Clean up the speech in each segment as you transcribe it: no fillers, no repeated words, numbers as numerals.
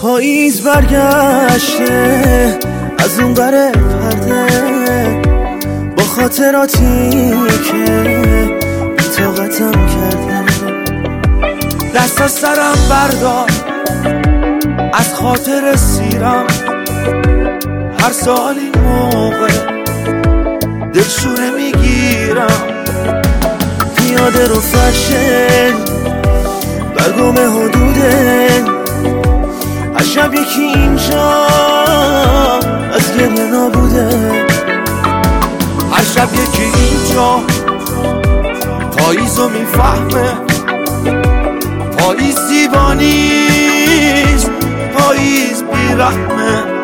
پاییز برگشته از اون ور پرده، با خاطراتی که بی‌طاقتم کرده. دست از سرم بردار از خاطر سیرم، هر سال این موقع دلشوره میگیرم. پیاده رو فرشه برگم حدوده، هر شب یکی اینجا از گریه نابوده. هر شب یکی اینجا پاییزو میفهمه، پاییز زیبانیست، پاییز بیرحمه.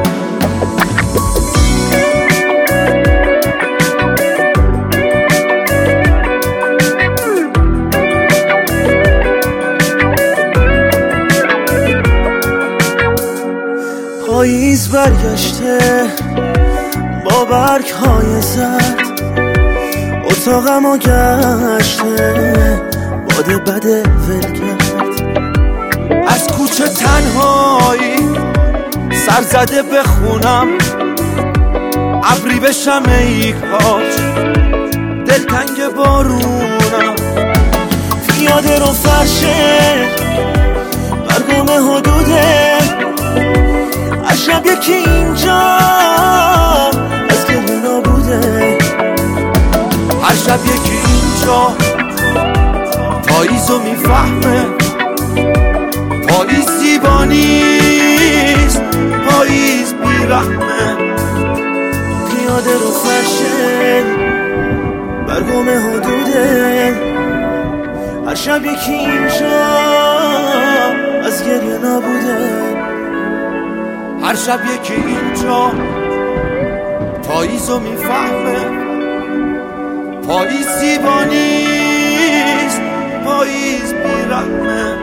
پاییز برگشته با برگ های زرد، اتاقمو گشته باد بده ول کرد. از کوچه تنهایی سر زده بخونم، ابری بشم ای کاش دلتنگ بارونم. پیاده رو فرشه برگم حدوده، هر شب یکی اینجا از گریه نابوده. هر شب یکی اینجا پاییزو میفهمه، پاییز زیبانیست، پاییز بیرحمه. پیاده رو فرشه برگم حدوده، هر شب یکی اینجا از گریه نابوده. هر شب یکی اینجا پاییزو میفهمه، پاییز زیبانیست، پاییز بیرحمه.